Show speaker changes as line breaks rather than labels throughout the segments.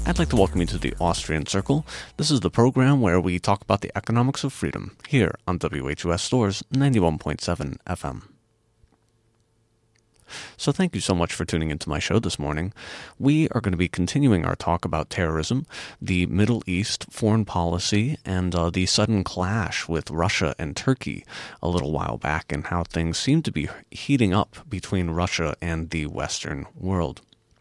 I'd like to welcome you to the Austrian Circle. This is the program where we talk about the economics of freedom here on WHUS Stores 91.7 FM. So thank you so much for tuning into my show this morning. We are going to be continuing our talk about terrorism, the Middle East, foreign policy, and the sudden clash with Russia and Turkey a little while back, and how things seem to be heating up between Russia and the Western world.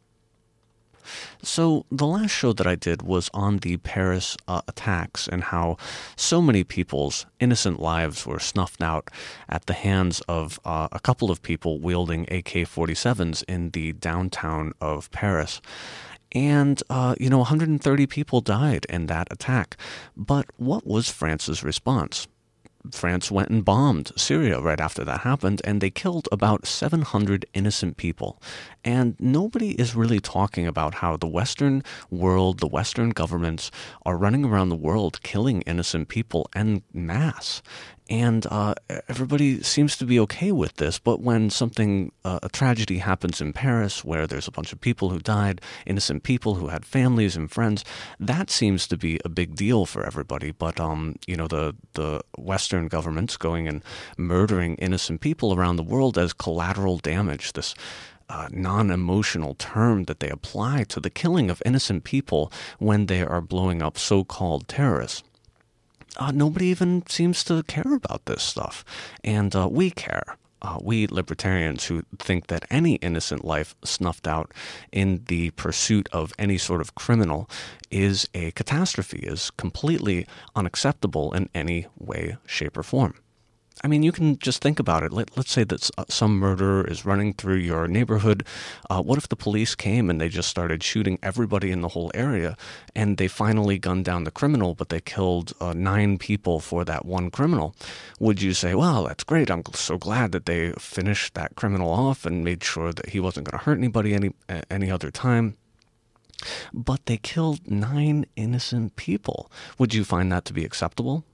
So the last show that I did was on the Paris attacks and how so many people's innocent lives were snuffed out at the hands of a couple of people wielding AK-47s in the downtown of Paris. And, 130 people died in that attack. But what was France's response? France went and bombed Syria right after that happened, and they killed about 700 innocent people. And nobody is really talking about how the Western world, the Western governments, are running around the world killing innocent people en masse. And everybody seems to be okay with this, but when a tragedy happens in Paris where there's a bunch of people who died, innocent people who had families and friends, that seems to be a big deal for everybody. But, the Western governments going and murdering innocent people around the world as collateral damage, this non-emotional term that they apply to the killing of innocent people when they are blowing up so-called terrorists. Nobody even seems to care about this stuff. And we care. We libertarians who think that any innocent life snuffed out in the pursuit of any sort of criminal is a catastrophe, is completely unacceptable in any way, shape, or form. I mean, you can just think about it. Let's say that some murderer is running through your neighborhood. What if the police came and they just started shooting everybody in the whole area, and they finally gunned down the criminal, but they killed 9 people for that one criminal? Would you say, well, that's great. I'm so glad that they finished that criminal off and made sure that he wasn't going to hurt anybody any other time? But they killed 9 innocent people. Would you find that to be acceptable?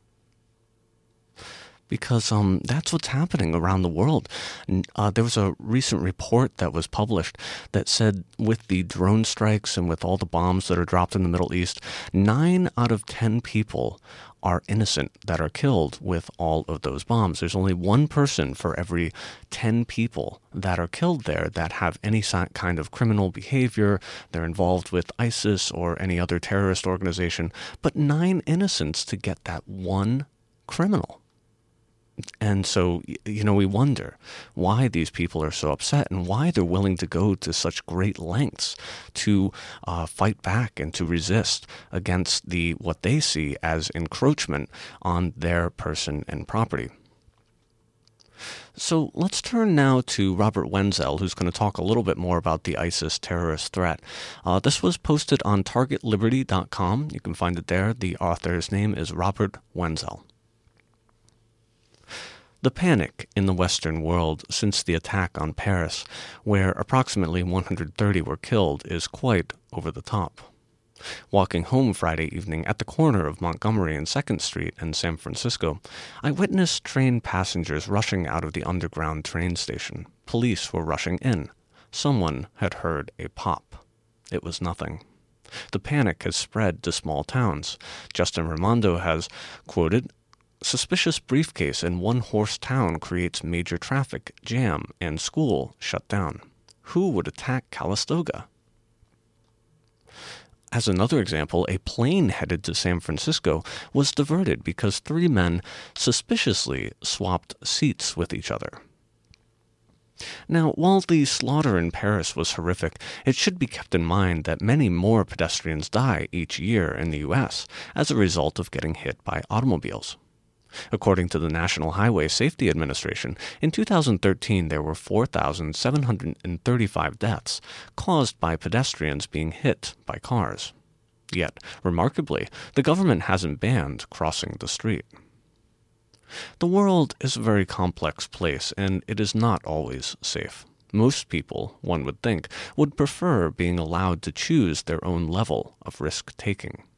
Because that's what's happening around the world. There was a recent report that was published that said with the drone strikes and with all the bombs that are dropped in the Middle East, 9 out of 10 people are innocent that are killed with all of those bombs. There's only 1 person for every 10 people that are killed there that have any kind of criminal behavior. They're involved with ISIS or any other terrorist organization. But 9 innocents to get that one criminal. And so, we wonder why these people are so upset and why they're willing to go to such great lengths to fight back and to resist against what they see as encroachment on their person and property. So let's turn now to Robert Wenzel, who's going to talk a little bit more about the ISIS terrorist threat. This was posted on targetliberty.com. You can find it there. The author's name is Robert Wenzel. The panic in the Western world since the attack on Paris, where approximately 130 were killed, is quite over the top. Walking home Friday evening at the corner of Montgomery and 2nd Street in San Francisco, I witnessed train passengers rushing out of the underground train station. Police were rushing in. Someone had heard a pop. It was nothing. The panic has spread to small towns. Justin Raimondo has quoted, "Suspicious briefcase in one-horse town creates major traffic jam and school shut down. Who would attack Calistoga?" As another example, a plane headed to San Francisco was diverted because 3 men suspiciously swapped seats with each other. Now, while the slaughter in Paris was horrific, it should be kept in mind that many more pedestrians die each year in the U.S. as a result of getting hit by automobiles. According to the National Highway Safety Administration, in 2013 there were 4,735 deaths caused by pedestrians being hit by cars. Yet, remarkably, the government hasn't banned crossing the street. The world is a very complex place, and it is not always safe. Most people, one would think, would prefer being allowed to choose their own level of risk-taking.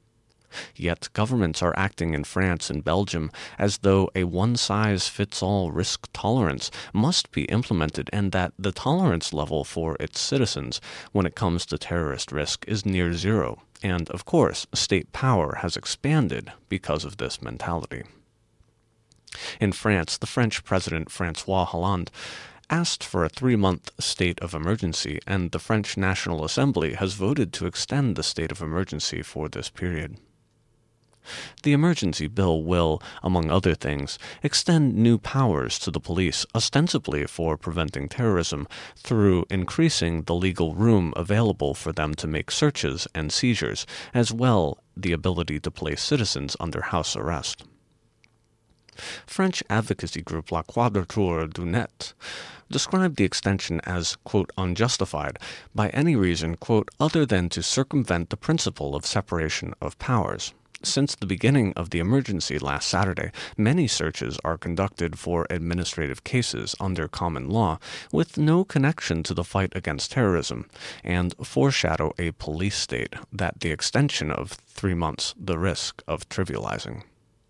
Yet governments are acting in France and Belgium as though a one-size-fits-all risk tolerance must be implemented and that the tolerance level for its citizens when it comes to terrorist risk is near zero. And, of course, state power has expanded because of this mentality. In France, the French President François Hollande asked for a 3-month state of emergency, and the French National Assembly has voted to extend the state of emergency for this period. The emergency bill will, among other things, extend new powers to the police, ostensibly for preventing terrorism, through increasing the legal room available for them to make searches and seizures, as well the ability to place citizens under house arrest. French advocacy group La Quadrature du Net described the extension as, quote, unjustified by any reason, quote, other than to circumvent the principle of separation of powers. Since the beginning of the emergency last Saturday, many searches are conducted for administrative cases under common law with no connection to the fight against terrorism, and foreshadow a police state that the extension of 3 months the risk of trivializing.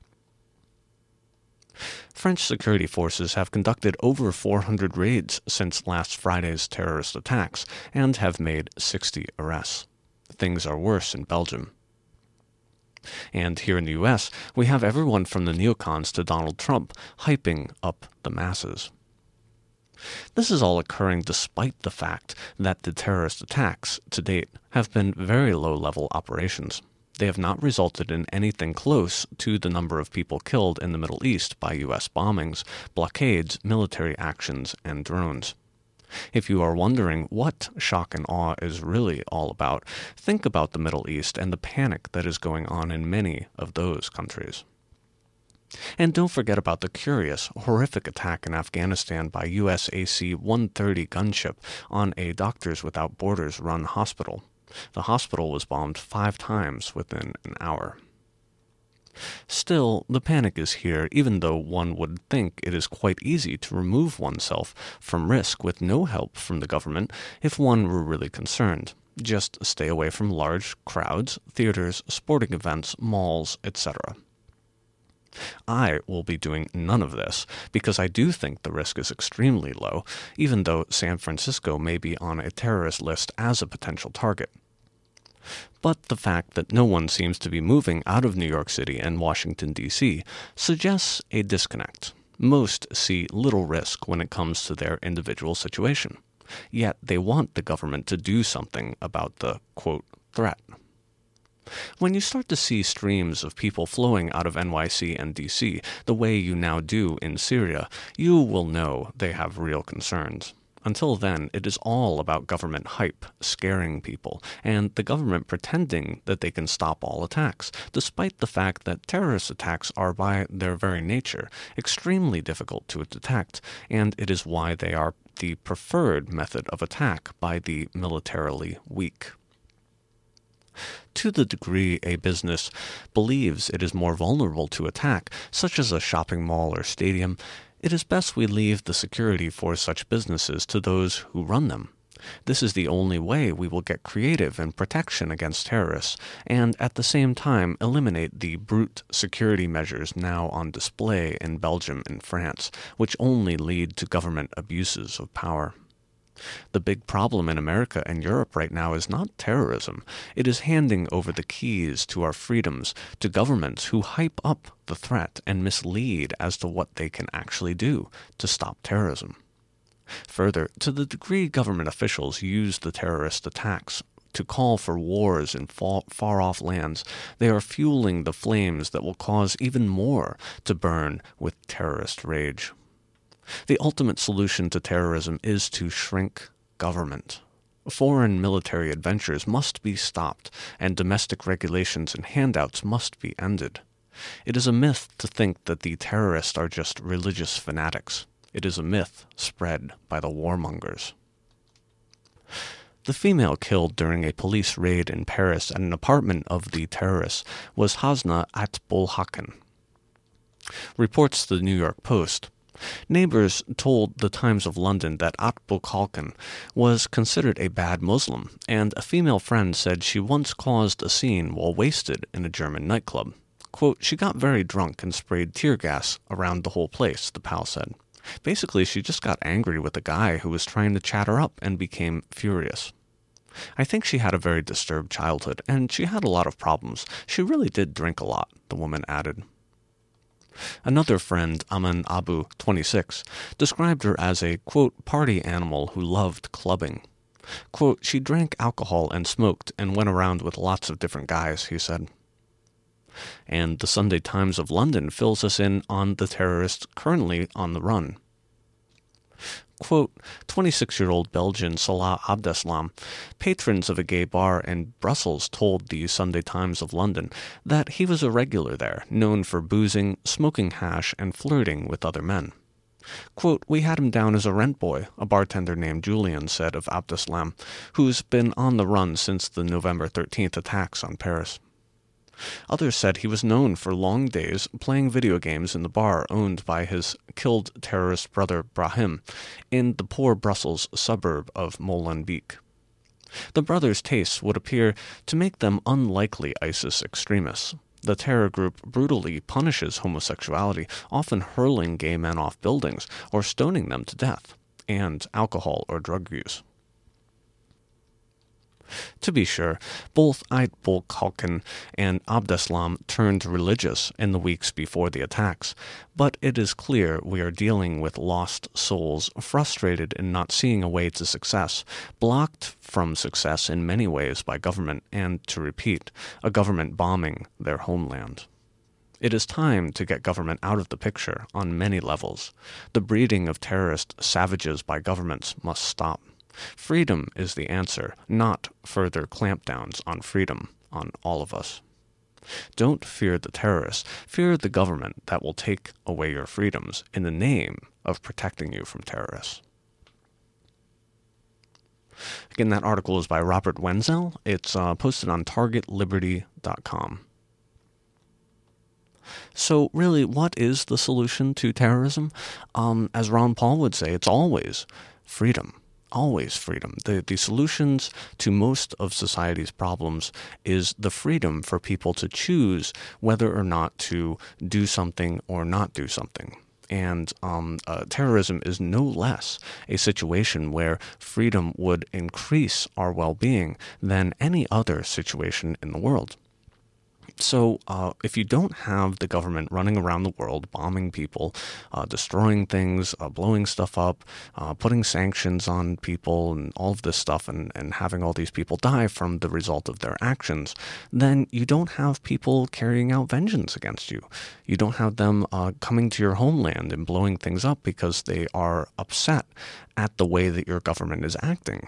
French security forces have conducted over 400 raids since last Friday's terrorist attacks and have made 60 arrests. Things are worse in Belgium. And here in the U.S., we have everyone from the neocons to Donald Trump hyping up the masses. This is all occurring despite the fact that the terrorist attacks to date have been very low-level operations. They have not resulted in anything close to the number of people killed in the Middle East by U.S. bombings, blockades, military actions, and drones. If you are wondering what shock and awe is really all about, think about the Middle East and the panic that is going on in many of those countries. And don't forget about the curious, horrific attack in Afghanistan by US AC-130 gunship on a Doctors Without Borders run hospital. The hospital was bombed 5 times within an hour. Still, the panic is here, even though one would think it is quite easy to remove oneself from risk with no help from the government if one were really concerned. Just stay away from large crowds, theaters, sporting events, malls, etc. I will be doing none of this because I do think the risk is extremely low, even though San Francisco may be on a terrorist list as a potential target. But the fact that no one seems to be moving out of New York City and Washington, D.C. suggests a disconnect. Most see little risk when it comes to their individual situation, yet they want the government to do something about the, quote, threat. When you start to see streams of people flowing out of NYC and D.C. the way you now do in Syria, you will know they have real concerns. Until then, it is all about government hype, scaring people, and the government pretending that they can stop all attacks, despite the fact that terrorist attacks are by their very nature extremely difficult to detect, and it is why they are the preferred method of attack by the militarily weak. To the degree a business believes it is more vulnerable to attack, such as a shopping mall or stadium, it is best we leave the security for such businesses to those who run them. This is the only way we will get creative in protection against terrorists, and at the same time eliminate the brute security measures now on display in Belgium and France, which only lead to government abuses of power. The big problem in America and Europe right now is not terrorism. It is handing over the keys to our freedoms to governments who hype up the threat and mislead as to what they can actually do to stop terrorism. Further, to the degree government officials use the terrorist attacks to call for wars in far-off lands, they are fueling the flames that will cause even more to burn with terrorist rage. The ultimate solution to terrorism is to shrink government. Foreign military adventures must be stopped, and domestic regulations and handouts must be ended. It is a myth to think that the terrorists are just religious fanatics. It is a myth spread by the warmongers. The female killed during a police raid in Paris at an apartment of the terrorists was Hasna Atbolhaken. Reports the New York Post. Neighbors told the Times of London that Abu Khalkan was considered a bad Muslim, and a female friend said she once caused a scene while wasted in a German nightclub. Quote, "She got very drunk and sprayed tear gas around the whole place," the pal said. Basically, she just got angry with a guy who was trying to chat her up and became furious. "I think she had a very disturbed childhood, and she had a lot of problems. She really did drink a lot," the woman added. Another friend, Aman Abu, 26, described her as a, quote, "party animal who loved clubbing." Quote, "She drank alcohol and smoked and went around with lots of different guys," he said. And the Sunday Times of London fills us in on the terrorist currently on the run. Quote, 26-year-old Belgian Salah Abdeslam, patrons of a gay bar in Brussels, told the Sunday Times of London that he was a regular there, known for boozing, smoking hash, and flirting with other men. Quote, "We had him down as a rent boy," a bartender named Julian said of Abdeslam, who's been on the run since the November 13th attacks on Paris. Others said he was known for long days playing video games in the bar owned by his killed terrorist brother Brahim in the poor Brussels suburb of Molenbeek. The brothers' tastes would appear to make them unlikely ISIS extremists. The terror group brutally punishes homosexuality, often hurling gay men off buildings or stoning them to death, and alcohol or drug use. To be sure, both Abu Khalkan and Abdeslam turned religious in the weeks before the attacks, but it is clear we are dealing with lost souls, frustrated in not seeing a way to success, blocked from success in many ways by government, and, to repeat, a government bombing their homeland. It is time to get government out of the picture on many levels. The breeding of terrorist savages by governments must stop. Freedom is the answer, not further clampdowns on freedom on all of us. Don't fear the terrorists. Fear the government that will take away your freedoms in the name of protecting you from terrorists. Again, that article is by Robert Wenzel. It's posted on targetliberty.com. So really, what is the solution to terrorism? As Ron Paul would say, it's always freedom. Always freedom. The solutions to most of society's problems is the freedom for people to choose whether or not to do something or not do something. And terrorism is no less a situation where freedom would increase our well-being than any other situation in the world. So if you don't have the government running around the world, bombing people, destroying things, blowing stuff up, putting sanctions on people and all of this stuff and having all these people die from the result of their actions, then you don't have people carrying out vengeance against you. You don't have them coming to your homeland and blowing things up because they are upset at the way that your government is acting.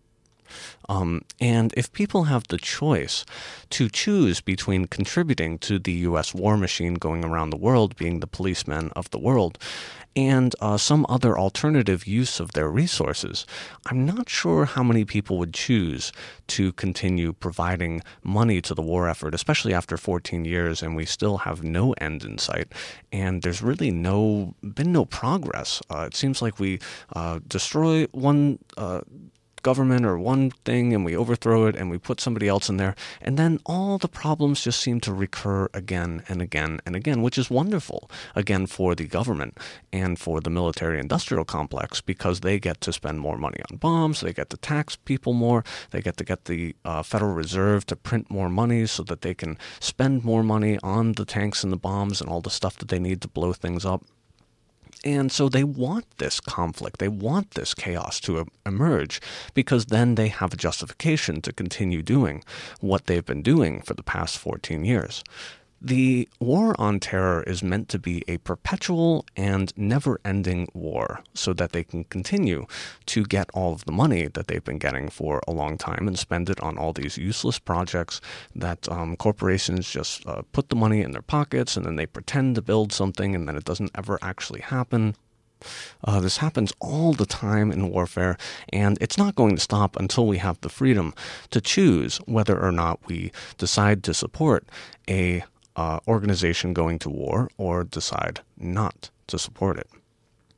And if people have the choice to choose between contributing to the U.S. war machine going around the world, being the policeman of the world, and some other alternative use of their resources, I'm not sure how many people would choose to continue providing money to the war effort, especially after 14 years and we still have no end in sight. And there's really been no progress. It seems like we destroy one government or one thing and we overthrow it and we put somebody else in there, and then all the problems just seem to recur again and again and again, which is wonderful, again, for the government and for the military-industrial complex, because they get to spend more money on bombs, they get to tax people more, they get the Federal Reserve to print more money so that they can spend more money on the tanks and the bombs and all the stuff that they need to blow things up. And so they want this conflict, they want this chaos to emerge, because then they have a justification to continue doing what they've been doing for the past 14 years. The war on terror is meant to be a perpetual and never-ending war so that they can continue to get all of the money that they've been getting for a long time and spend it on all these useless projects that corporations just put the money in their pockets and then they pretend to build something and then it doesn't ever actually happen. This happens all the time in warfare, and it's not going to stop until we have the freedom to choose whether or not we decide to support a organization going to war or decide not to support it.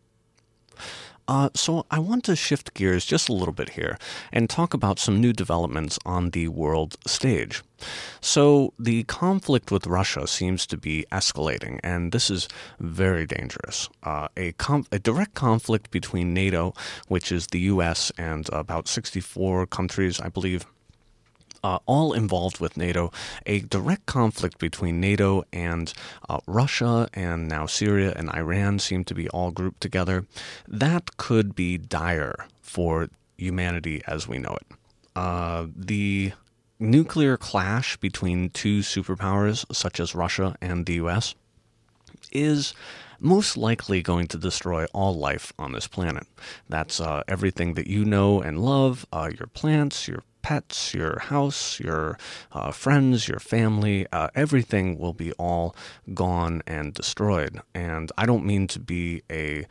So I want to shift gears just a little bit here and talk about some new developments on the world stage. So the conflict with Russia seems to be escalating, and this is very dangerous. A direct conflict between NATO, which is the U.S., and about 64 countries, I believe, all involved with NATO, a direct conflict between NATO and Russia, and now Syria and Iran seem to be all grouped together. That could be dire for humanity as we know it. The nuclear clash between two superpowers, such as Russia and the U.S., is most likely going to destroy all life on this planet. That's everything that you know and love, your plants, your pets, your house, your friends, your family, everything will be all gone and destroyed. And I don't mean to be a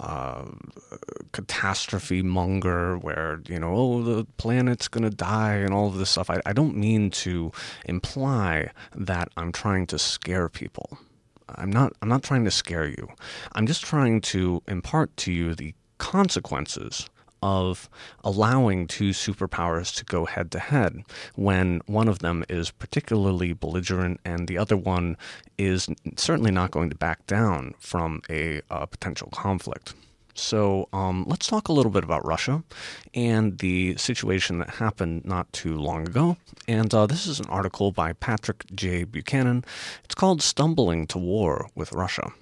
catastrophe monger where, oh, the planet's going to die and all of this stuff. I don't mean to imply that I'm trying to scare people. I'm not trying to scare you. I'm just trying to impart to you the consequences of allowing two superpowers to go head to head when one of them is particularly belligerent and the other one is certainly not going to back down from a potential conflict. So let's talk a little bit about Russia and the situation that happened not too long ago. And this is an article by Patrick J. Buchanan. It's called Stumbling to War with Russia.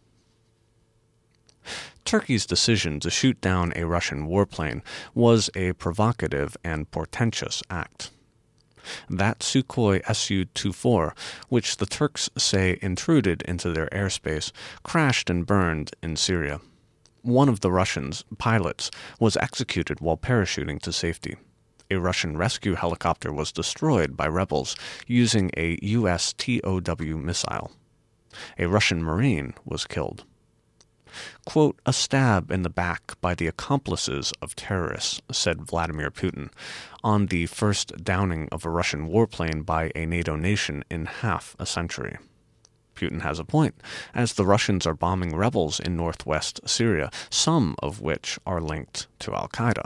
Turkey's decision to shoot down a Russian warplane was a provocative and portentous act. That Sukhoi Su-24, which the Turks say intruded into their airspace, crashed and burned in Syria. One of the Russians' pilots was executed while parachuting to safety. A Russian rescue helicopter was destroyed by rebels using a U.S. TOW missile. A Russian Marine was killed. Quote, a stab in the back by the accomplices of terrorists, said Vladimir Putin, on the first downing of a Russian warplane by a NATO nation in half a century. Putin has a point, as the Russians are bombing rebels in northwest Syria, some of which are linked to al-Qaeda.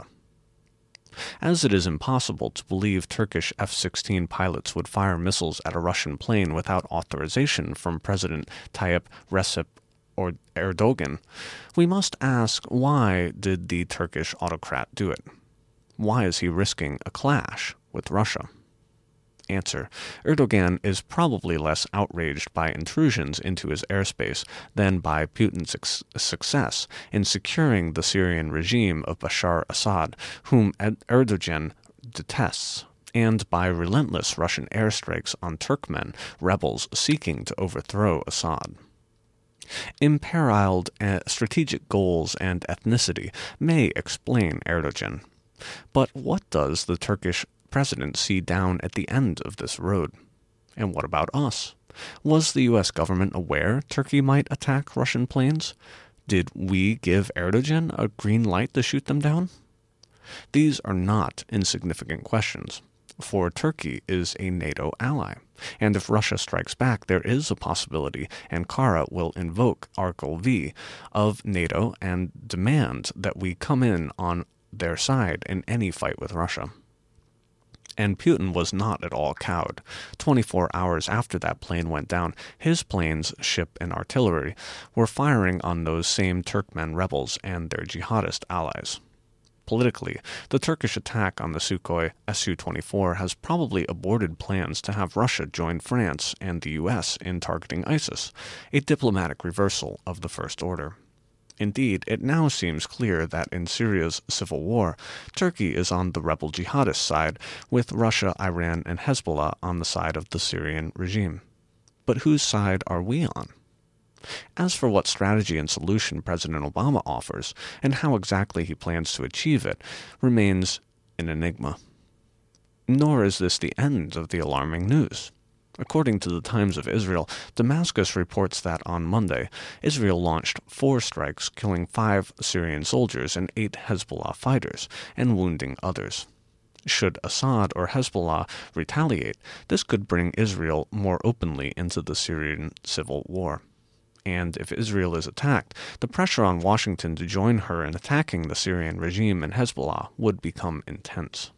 As it is impossible to believe Turkish F-16 pilots would fire missiles at a Russian plane without authorization from President Tayyip Recep Erdogan, we must ask, why did the Turkish autocrat do it? Why is he risking a clash with Russia? Answer: Erdogan is probably less outraged by intrusions into his airspace than by Putin's success in securing the Syrian regime of Bashar Assad, whom Erdogan detests, and by relentless Russian airstrikes on Turkmen rebels seeking to overthrow Assad. Imperiled strategic goals and ethnicity may explain Erdogan. But what does the Turkish president see down at the end of this road? And what about us? Was the U.S. government aware Turkey might attack Russian planes? Did we give Erdogan a green light to shoot them down? These are not insignificant questions, for Turkey is a NATO ally, and if Russia strikes back, there is a possibility Ankara will invoke Article V of NATO and demand that we come in on their side in any fight with Russia. And Putin was not at all cowed. 24 hours after that plane went down, his planes, ship, and artillery were firing on those same Turkmen rebels and their jihadist allies. Politically, the Turkish attack on the Sukhoi Su-24 has probably aborted plans to have Russia join France and the U.S. in targeting ISIS, a diplomatic reversal of the First Order. Indeed, it now seems clear that in Syria's civil war, Turkey is on the rebel jihadist side, with Russia, Iran, and Hezbollah on the side of the Syrian regime. But whose side are we on? As for what strategy and solution President Obama offers, and how exactly he plans to achieve it, remains an enigma. Nor is this the end of the alarming news. According to the Times of Israel, Damascus reports that on Monday, Israel launched 4 strikes, killing 5 Syrian soldiers and 8 Hezbollah fighters, and wounding others. Should Assad or Hezbollah retaliate, this could bring Israel more openly into the Syrian civil war. And if Israel is attacked, the pressure on Washington to join her in attacking the Syrian regime and Hezbollah would become intense.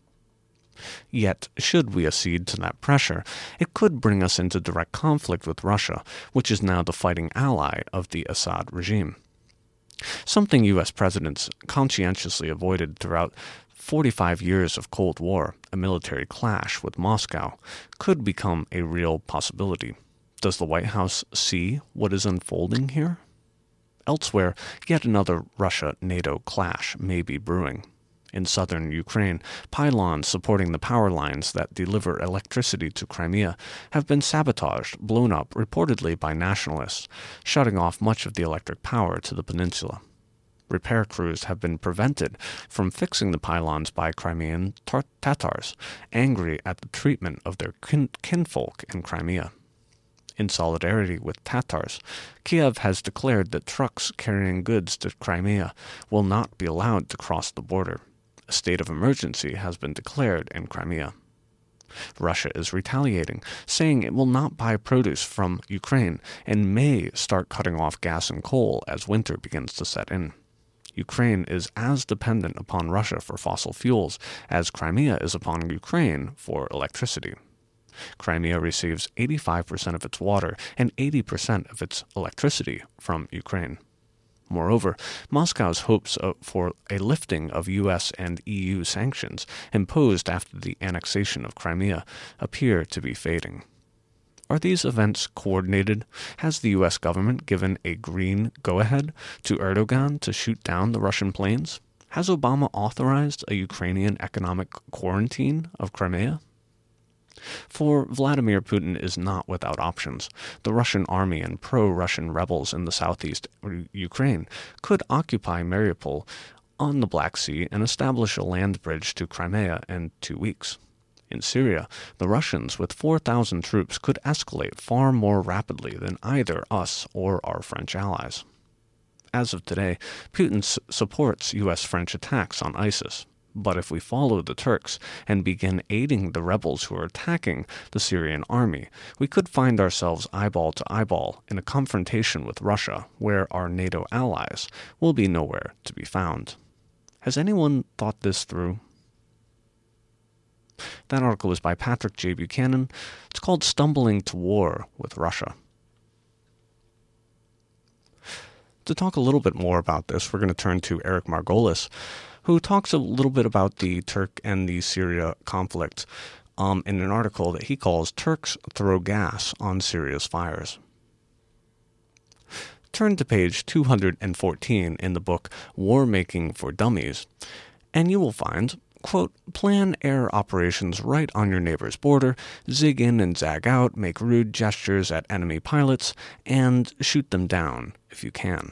Yet, should we accede to that pressure, it could bring us into direct conflict with Russia, which is now the fighting ally of the Assad regime. Something U.S. presidents conscientiously avoided throughout 45 years of Cold War, a military clash with Moscow, could become a real possibility. Does the White House see what is unfolding here? Elsewhere, yet another Russia-NATO clash may be brewing. In southern Ukraine, pylons supporting the power lines that deliver electricity to Crimea have been sabotaged, blown up, reportedly by nationalists, shutting off much of the electric power to the peninsula. Repair crews have been prevented from fixing the pylons by Crimean Tatars, angry at the treatment of their kinfolk in Crimea. In solidarity with Tatars, Kiev has declared that trucks carrying goods to Crimea will not be allowed to cross the border. A state of emergency has been declared in Crimea. Russia is retaliating, saying it will not buy produce from Ukraine and may start cutting off gas and coal as winter begins to set in. Ukraine is as dependent upon Russia for fossil fuels as Crimea is upon Ukraine for electricity. Crimea receives 85% of its water and 80% of its electricity from Ukraine. Moreover, Moscow's hopes for a lifting of U.S. and EU sanctions imposed after the annexation of Crimea appear to be fading. Are these events coordinated? Has the U.S. government given a green go-ahead to Erdogan to shoot down the Russian planes? Has Obama authorized a Ukrainian economic quarantine of Crimea? For Vladimir Putin is not without options. The Russian army and pro-Russian rebels in the southeast Ukraine could occupy Mariupol on the Black Sea and establish a land bridge to Crimea in 2 weeks. In Syria, the Russians with 4,000 troops could escalate far more rapidly than either us or our French allies. As of today, Putin supports U.S.-French attacks on ISIS. But if we follow the Turks and begin aiding the rebels who are attacking the Syrian army, we could find ourselves eyeball to eyeball in a confrontation with Russia, where our NATO allies will be nowhere to be found. Has anyone thought this through? That article was by Patrick J. Buchanan. It's called Stumbling to War with Russia. To talk a little bit more about this, we're going to turn to Eric Margolis, who talks a little bit about the Turk and the Syria conflict in an article that he calls Turks Throw Gas on Syria's Fires. Turn to page 214 in the book War Making for Dummies, and you will find, quote, plan air operations right on your neighbor's border, zig in and zag out, make rude gestures at enemy pilots, and shoot them down if you can.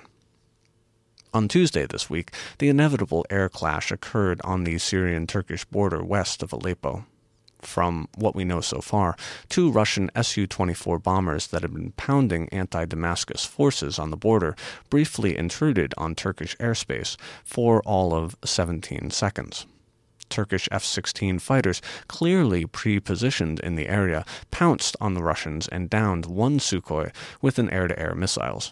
On Tuesday this week, the inevitable air clash occurred on the Syrian-Turkish border west of Aleppo. From what we know so far, 2 Russian Su-24 bombers that had been pounding anti-Damascus forces on the border briefly intruded on Turkish airspace for all of 17 seconds. Turkish F-16 fighters, clearly pre-positioned in the area, pounced on the Russians and downed 1 Sukhoi with an air-to-air missiles.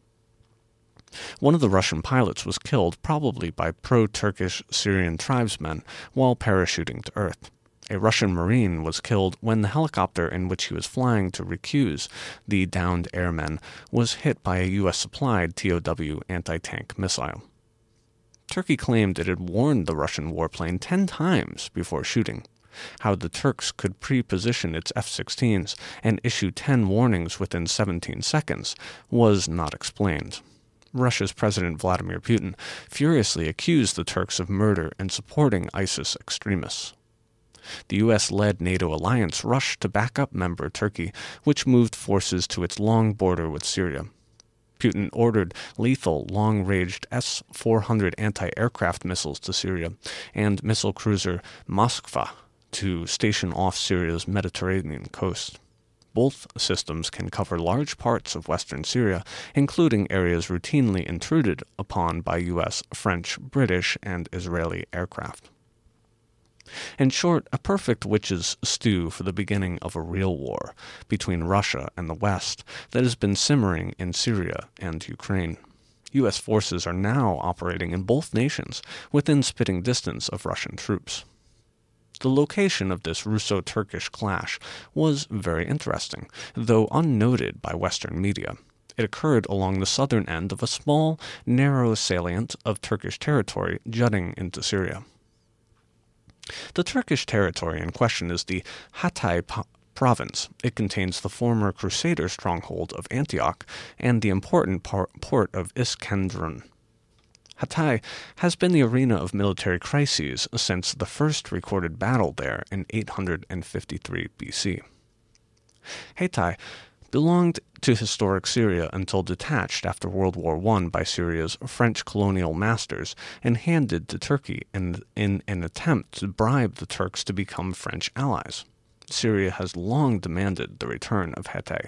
One of the Russian pilots was killed, probably by pro-Turkish Syrian tribesmen, while parachuting to Earth. A Russian Marine was killed when the helicopter in which he was flying to recuse the downed airmen was hit by a U.S.-supplied TOW anti-tank missile. Turkey claimed it had warned the Russian warplane 10 times before shooting. How the Turks could pre-position its F-16s and issue 10 warnings within 17 seconds was not explained. Russia's President Vladimir Putin furiously accused the Turks of murder and supporting ISIS extremists. The U.S.-led NATO alliance rushed to back up member Turkey, which moved forces to its long border with Syria. Putin ordered lethal, long-ranged S-400 anti-aircraft missiles to Syria and missile cruiser Moskva to station off Syria's Mediterranean coast. Both systems can cover large parts of western Syria, including areas routinely intruded upon by U.S., French, British, and Israeli aircraft. In short, a perfect witch's stew for the beginning of a real war between Russia and the West that has been simmering in Syria and Ukraine. U.S. forces are now operating in both nations within spitting distance of Russian troops. The location of this Russo-Turkish clash was very interesting, though unnoted by Western media. It occurred along the southern end of a small, narrow salient of Turkish territory jutting into Syria. The Turkish territory in question is the Hatay province. It contains the former Crusader stronghold of Antioch and the important port of Iskenderun. Hatay has been the arena of military crises since the first recorded battle there in 853 BC. Hatay belonged to historic Syria until detached after World War I by Syria's French colonial masters and handed to Turkey in an attempt to bribe the Turks to become French allies. Syria has long demanded the return of Hatay.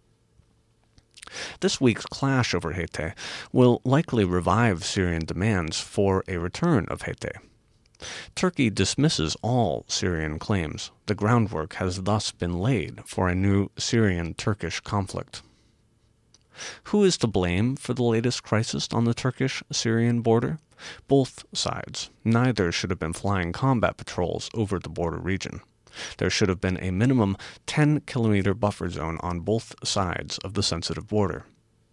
This week's clash over Hatay will likely revive Syrian demands for a return of Hatay. Turkey dismisses all Syrian claims. The groundwork has thus been laid for a new Syrian-Turkish conflict. Who is to blame for the latest crisis on the Turkish-Syrian border? Both sides. Neither should have been flying combat patrols over the border region. There should have been a minimum 10-kilometer buffer zone on both sides of the sensitive border.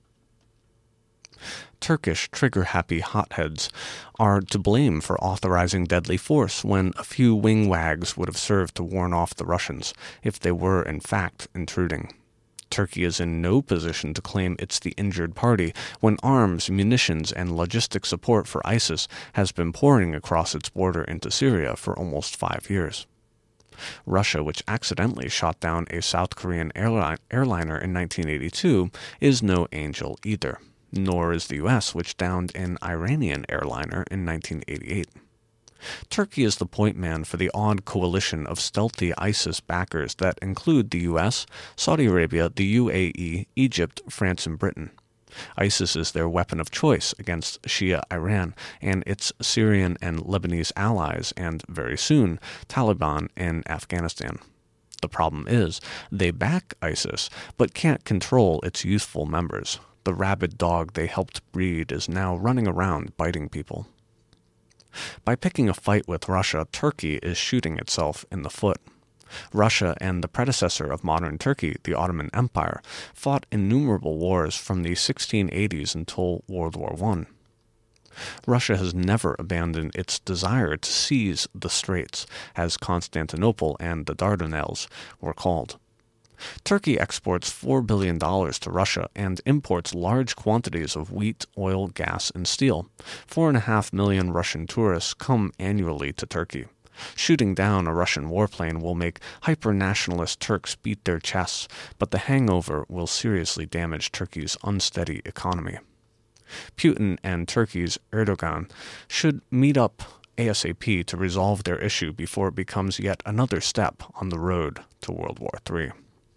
Turkish trigger-happy hotheads are to blame for authorizing deadly force when a few wing-wags would have served to warn off the Russians if they were in fact intruding. Turkey is in no position to claim it's the injured party when arms, munitions, and logistic support for ISIS has been pouring across its border into Syria for almost 5 years. Russia, which accidentally shot down a South Korean airliner in 1982, is no angel either, nor is the U.S., which downed an Iranian airliner in 1988. Turkey is the point man for the odd coalition of stealthy ISIS backers that include the U.S., Saudi Arabia, the UAE, Egypt, France, and Britain. ISIS is their weapon of choice against Shia Iran and its Syrian and Lebanese allies, and very soon, Taliban in Afghanistan. The problem is, they back ISIS, but can't control its youthful members. The rabid dog they helped breed is now running around biting people. By picking a fight with Russia, Turkey is shooting itself in the foot. Russia and the predecessor of modern Turkey, the Ottoman Empire, fought innumerable wars from the 1680s until World War I. Russia has never abandoned its desire to seize the Straits, as Constantinople and the Dardanelles were called. Turkey exports $4 billion to Russia and imports large quantities of wheat, oil, gas, and steel. 4.5 million Russian tourists come annually to Turkey. Shooting down a Russian warplane will make hyper-nationalist Turks beat their chests, but the hangover will seriously damage Turkey's unsteady economy. Putin and Turkey's Erdogan should meet up ASAP to resolve their issue before it becomes yet another step on the road to World War III.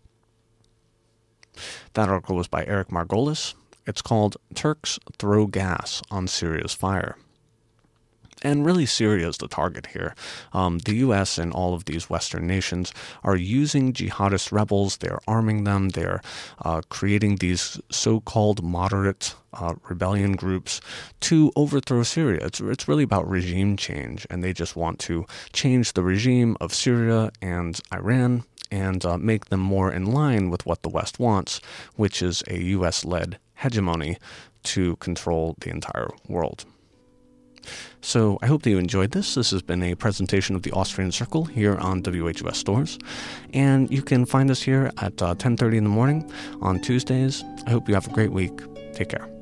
That article was by Eric Margolis. It's called Turks Throw Gas on Syria's Fire. And really, Syria is the target here. The U.S. and all of these Western nations are using jihadist rebels. They're arming them. They're creating these so-called moderate rebellion groups to overthrow Syria. It's really about regime change, and they just want to change the regime of Syria and Iran and make them more in line with what the West wants, which is a U.S.-led hegemony to control the entire world. So I hope that you enjoyed this. This has been a presentation of the Austrian Circle here on WHUS Stores. And you can find us here at 10:30 in the morning on Tuesdays. I hope you have a great week. Take care.